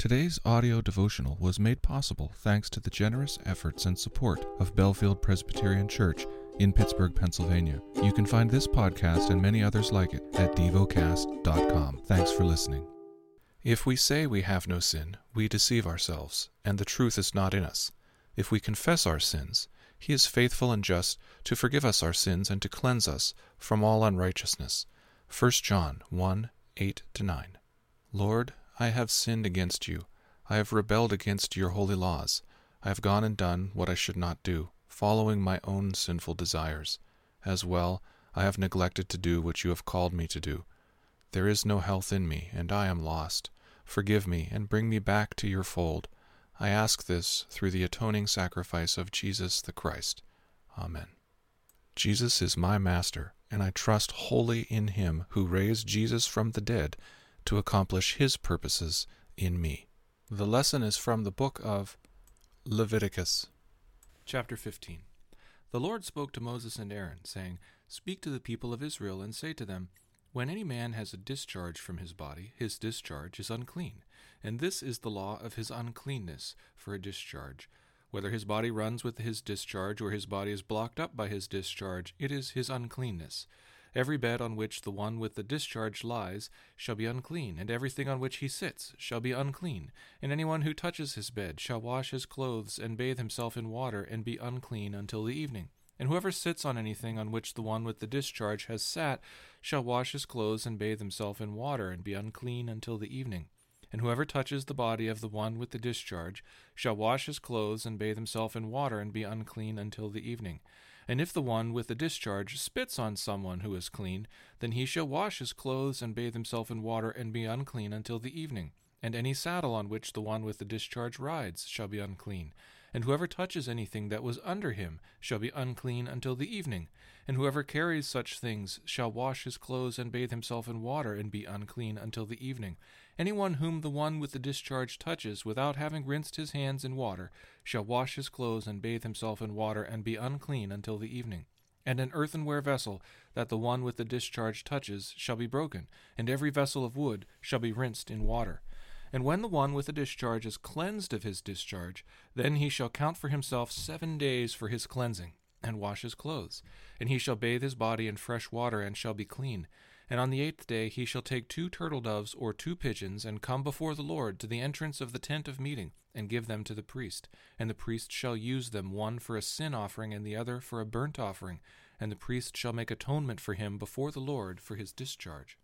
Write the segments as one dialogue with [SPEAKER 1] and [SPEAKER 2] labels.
[SPEAKER 1] Today's audio devotional was made possible thanks to the generous efforts and support of Bellefield Presbyterian Church in Pittsburgh, Pennsylvania. You can find this podcast and many others like it at devocast.com. Thanks for listening. If we say we have no sin, we deceive ourselves, and the truth is not in us. If we confess our sins, He is faithful and just to forgive us our sins and to cleanse us from all unrighteousness. 1 John 1, 8-9. Lord, I have sinned against you. I have rebelled against your holy laws. I have gone and done what I should not do, following my own sinful desires. As well, I have neglected to do what you have called me to do. There is no health in me, and I am lost. Forgive me and bring me back to your fold. I ask this through the atoning sacrifice of Jesus the Christ. Amen. Jesus is my Master, and I trust wholly in Him who raised Jesus from the dead to accomplish His purposes in me. The lesson is from the book of Leviticus. Chapter 15. The Lord spoke to Moses and Aaron, saying, Speak to the people of Israel, and say to them, When any man has a discharge from his body, his discharge is unclean. And this is the law of his uncleanness for a discharge. Whether his body runs with his discharge, or his body is blocked up by his discharge, it is his uncleanness. Every bed on which the one with the discharge lies shall be unclean, and everything on which he sits shall be unclean. And anyone who touches his bed shall wash his clothes and bathe himself in water, and be unclean until the evening. And whoever sits on anything on which the one with the discharge has sat shall wash his clothes and bathe himself in water, and be unclean until the evening. And whoever touches the body of the one with the discharge shall wash his clothes and bathe himself in water, and be unclean until the evening. And if the one with the discharge spits on someone who is clean, then he shall wash his clothes and bathe himself in water, and be unclean until the evening. And any saddle on which the one with the discharge rides shall be unclean. And whoever touches anything that was under him shall be unclean until the evening. And whoever carries such things shall wash his clothes and bathe himself in water, and be unclean until the evening. Anyone whom the one with the discharge touches without having rinsed his hands in water shall wash his clothes and bathe himself in water, and be unclean until the evening. And an earthenware vessel that the one with the discharge touches shall be broken, and every vessel of wood shall be rinsed in water. And when the one with the discharge is cleansed of his discharge, then he shall count for himself 7 days for his cleansing, and wash his clothes. And he shall bathe his body in fresh water, and shall be clean. And on the 8th day he shall take 2 turtle doves or 2 pigeons, and come before the Lord to the entrance of the tent of meeting, and give them to the priest. And the priest shall use them, one for a sin offering, and the other for a burnt offering. And the priest shall make atonement for him before the Lord for his discharge.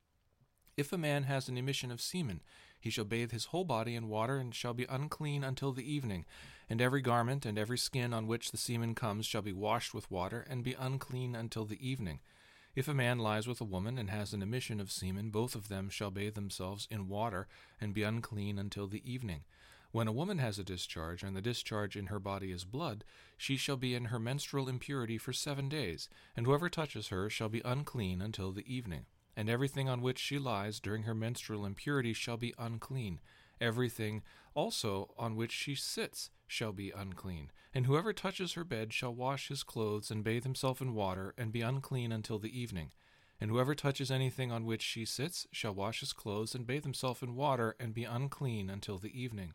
[SPEAKER 1] If a man has an emission of semen, he shall bathe his whole body in water, and shall be unclean until the evening. And every garment and every skin on which the semen comes shall be washed with water, and be unclean until the evening. If a man lies with a woman and has an emission of semen, both of them shall bathe themselves in water, and be unclean until the evening. When a woman has a discharge, and the discharge in her body is blood, she shall be in her menstrual impurity for 7 days, and whoever touches her shall be unclean until the evening. And everything on which she lies during her menstrual impurity shall be unclean. Everything also on which she sits shall be unclean. And whoever touches her bed shall wash his clothes and bathe himself in water, and be unclean until the evening. And whoever touches anything on which she sits shall wash his clothes and bathe himself in water, and be unclean until the evening.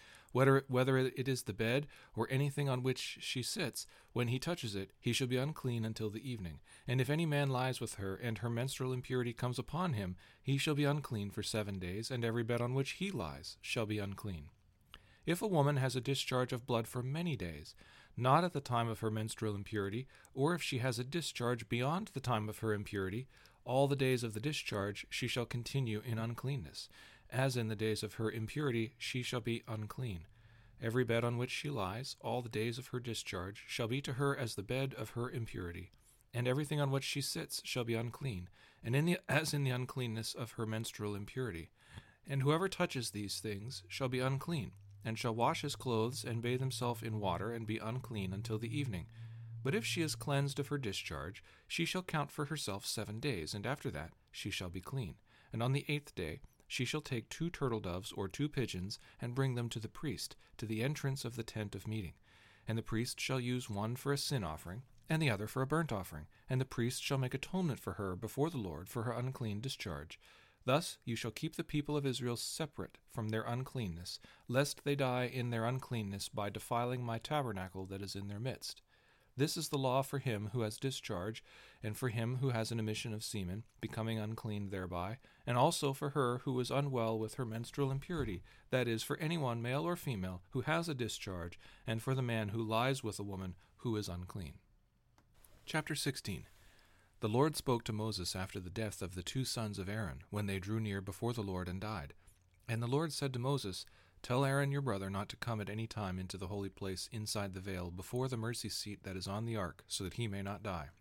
[SPEAKER 1] Whether it is the bed or anything on which she sits, when he touches it, he shall be unclean until the evening. And if any man lies with her, and her menstrual impurity comes upon him, he shall be unclean for 7 days, and every bed on which he lies shall be unclean. If a woman has a discharge of blood for many days, not at the time of her menstrual impurity, or if she has a discharge beyond the time of her impurity, all the days of the discharge she shall continue in uncleanness. As in the days of her impurity she shall be unclean. Every bed on which she lies, all the days of her discharge, shall be to her as the bed of her impurity. And everything on which she sits shall be unclean, and as in the uncleanness of her menstrual impurity. And whoever touches these things shall be unclean, and shall wash his clothes, and bathe himself in water, and be unclean until the evening. But if she is cleansed of her discharge, she shall count for herself 7 days, and after that she shall be clean. And on the 8th day she shall take 2 turtle doves or 2 pigeons, and bring them to the priest, to the entrance of the tent of meeting. And the priest shall use one for a sin offering, and the other for a burnt offering. And the priest shall make atonement for her before the Lord for her unclean discharge. Thus you shall keep the people of Israel separate from their uncleanness, lest they die in their uncleanness by defiling my tabernacle that is in their midst. This is the law for him who has discharge, and for him who has an emission of semen, becoming unclean thereby, and also for her who is unwell with her menstrual impurity, that is, for anyone, male or female, who has a discharge, and for the man who lies with a woman who is unclean. Chapter 16. The Lord spoke to Moses after the death of the 2 sons of Aaron, when they drew near before the Lord and died. And the Lord said to Moses, Tell Aaron your brother not to come at any time into the holy place inside the veil before the mercy seat that is on the ark, so that he may not die.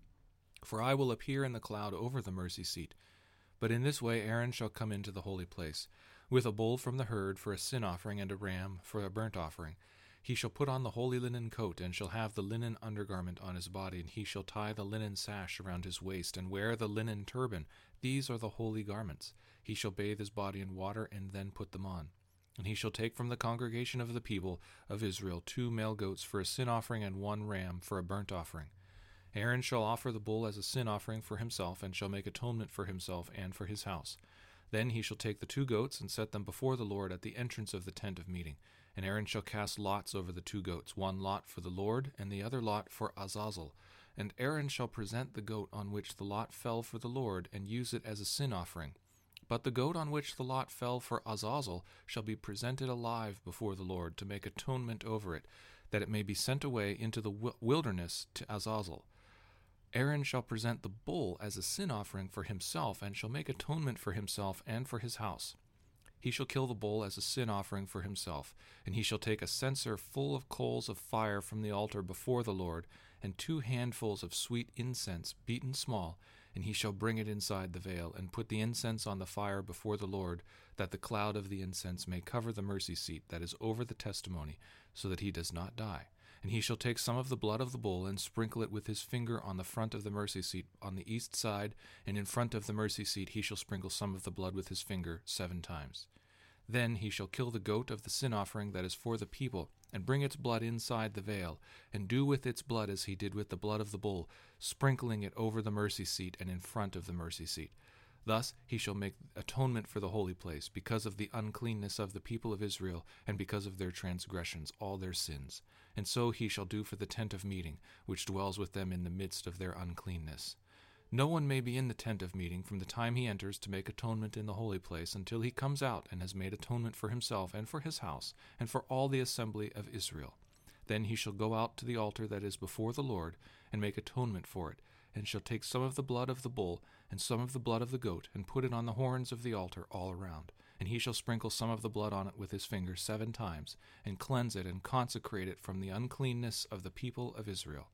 [SPEAKER 1] For I will appear in the cloud over the mercy seat. But in this way Aaron shall come into the holy place, with a bull from the herd for a sin offering and a ram for a burnt offering. He shall put on the holy linen coat, and shall have the linen undergarment on his body, and he shall tie the linen sash around his waist, and wear the linen turban. These are the holy garments. He shall bathe his body in water, and then put them on. And he shall take from the congregation of the people of Israel 2 male goats for a sin offering, and 1 ram for a burnt offering. Aaron shall offer the bull as a sin offering for himself, and shall make atonement for himself and for his house. Then he shall take the 2 goats, and set them before the Lord at the entrance of the tent of meeting. And Aaron shall cast lots over the 2 goats, 1 lot for the Lord, and the other lot for Azazel. And Aaron shall present the goat on which the lot fell for the Lord, and use it as a sin offering. But the goat on which the lot fell for Azazel shall be presented alive before the Lord, to make atonement over it, that it may be sent away into the wilderness to Azazel. Aaron shall present the bull as a sin offering for himself, and shall make atonement for himself and for his house. He shall kill the bull as a sin offering for himself, and he shall take a censer full of coals of fire from the altar before the Lord, and 2 handfuls of sweet incense beaten small, and he shall bring it inside the veil, and put the incense on the fire before the Lord, that the cloud of the incense may cover the mercy seat that is over the testimony, so that he does not die. And he shall take some of the blood of the bull, and sprinkle it with his finger on the front of the mercy seat on the east side, and in front of the mercy seat he shall sprinkle some of the blood with his finger 7 times. Then he shall kill the goat of the sin offering that is for the people, and bring its blood inside the veil, and do with its blood as he did with the blood of the bull, sprinkling it over the mercy seat and in front of the mercy seat. Thus he shall make atonement for the holy place, because of the uncleanness of the people of Israel, and because of their transgressions, all their sins. And so he shall do for the tent of meeting, which dwells with them in the midst of their uncleanness. No one may be in the tent of meeting from the time he enters to make atonement in the holy place, until he comes out and has made atonement for himself and for his house, and for all the assembly of Israel. Then he shall go out to the altar that is before the Lord, and make atonement for it, and shall take some of the blood of the bull, and some of the blood of the goat, and put it on the horns of the altar all around. And he shall sprinkle some of the blood on it with his finger 7 times, and cleanse it and consecrate it from the uncleanness of the people of Israel.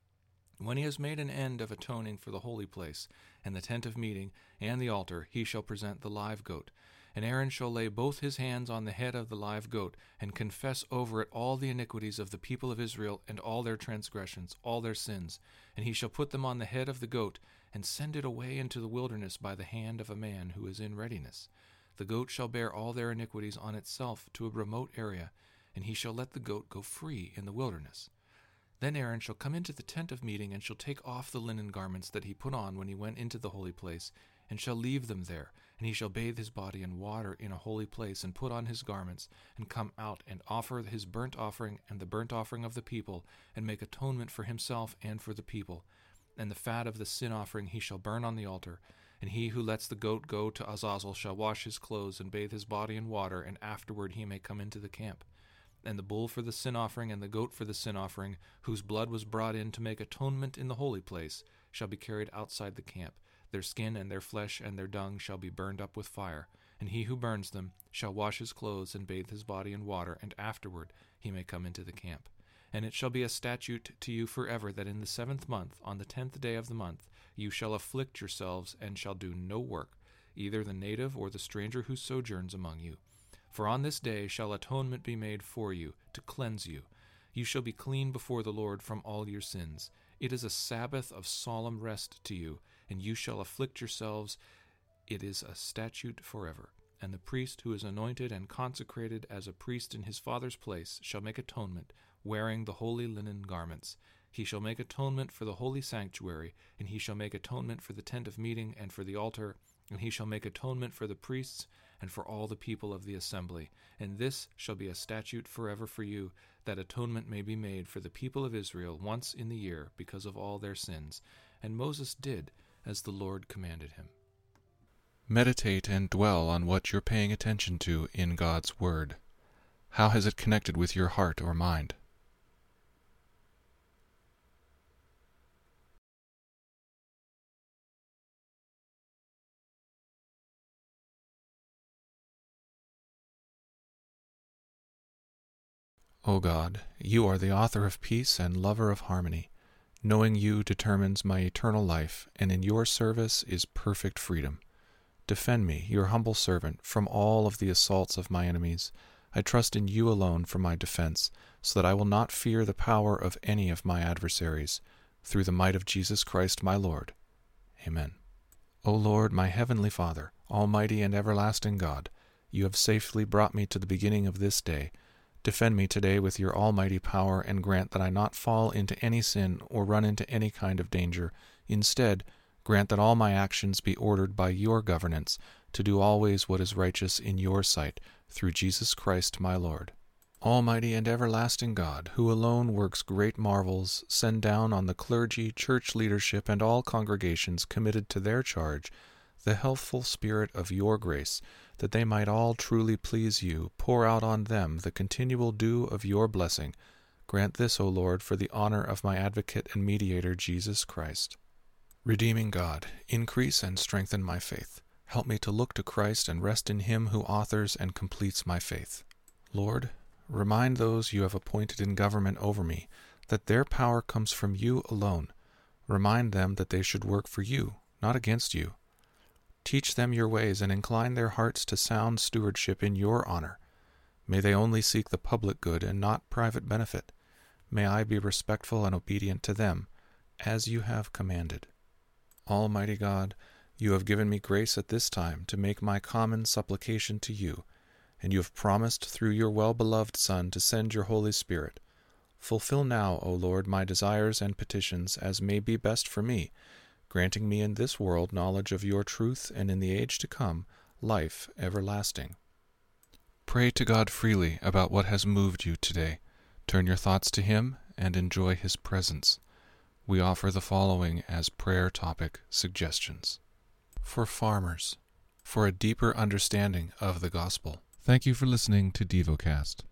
[SPEAKER 1] When he has made an end of atoning for the holy place, and the tent of meeting, and the altar, he shall present the live goat. And Aaron shall lay both his hands on the head of the live goat, and confess over it all the iniquities of the people of Israel, and all their transgressions, all their sins. And he shall put them on the head of the goat, and send it away into the wilderness by the hand of a man who is in readiness. The goat shall bear all their iniquities on itself to a remote area, and he shall let the goat go free in the wilderness. Then Aaron shall come into the tent of meeting, and shall take off the linen garments that he put on when he went into the holy place, and shall leave them there. And he shall bathe his body in water in a holy place, and put on his garments, and come out, and offer his burnt offering and the burnt offering of the people, and make atonement for himself and for the people. And the fat of the sin offering he shall burn on the altar. And he who lets the goat go to Azazel shall wash his clothes, and bathe his body in water, and afterward he may come into the camp. And the bull for the sin offering and the goat for the sin offering, whose blood was brought in to make atonement in the holy place, shall be carried outside the camp. Their skin and their flesh and their dung shall be burned up with fire. And he who burns them shall wash his clothes and bathe his body in water, and afterward he may come into the camp. And it shall be a statute to you forever that in the 7th month, on the 10th day of the month, you shall afflict yourselves and shall do no work, either the native or the stranger who sojourns among you. For on this day shall atonement be made for you, to cleanse you. You shall be clean before the Lord from all your sins. It is a Sabbath of solemn rest to you, and you shall afflict yourselves. It is a statute forever. And the priest who is anointed and consecrated as a priest in his father's place shall make atonement, wearing the holy linen garments. He shall make atonement for the holy sanctuary, and he shall make atonement for the tent of meeting and for the altar, And he shall make atonement for the priests and for all the people of the assembly. And this shall be a statute forever for you, that atonement may be made for the people of Israel once in the year because of all their sins. And Moses did as the Lord commanded him. Meditate and dwell on what you're paying attention to in God's Word. How has it connected with your heart or mind? O God, you are the author of peace and lover of harmony. Knowing you determines my eternal life, and in your service is perfect freedom. Defend me, your humble servant, from all of the assaults of my enemies. I trust in you alone for my defense, so that I will not fear the power of any of my adversaries. Through the might of Jesus Christ my Lord. Amen. O Lord, my heavenly Father, almighty and everlasting God, you have safely brought me to the beginning of this day. Defend me today with your almighty power, and grant that I not fall into any sin or run into any kind of danger. Instead, grant that all my actions be ordered by your governance, to do always what is righteous in your sight, through Jesus Christ my Lord. Almighty and everlasting God, who alone works great marvels, send down on the clergy, church leadership, and all congregations committed to their charge the healthful spirit of your grace, that they might all truly please you. Pour out on them the continual dew of your blessing. Grant this, O Lord, for the honor of my advocate and mediator, Jesus Christ. Redeeming God, increase and strengthen my faith. Help me to look to Christ and rest in him who authors and completes my faith. Lord, remind those you have appointed in government over me that their power comes from you alone. Remind them that they should work for you, not against you. Teach them your ways and incline their hearts to sound stewardship in your honor. May they only seek the public good and not private benefit. May I be respectful and obedient to them, as you have commanded. Almighty God, you have given me grace at this time to make my common supplication to you, and you have promised through your well-beloved Son to send your Holy Spirit. Fulfill now, O Lord, my desires and petitions as may be best for me, granting me in this world knowledge of your truth, and in the age to come, life everlasting. Pray to God freely about what has moved you today. Turn your thoughts to him and enjoy his presence. We offer the following as prayer topic suggestions. For farmers, for a deeper understanding of the gospel. Thank you for listening to DevoCast.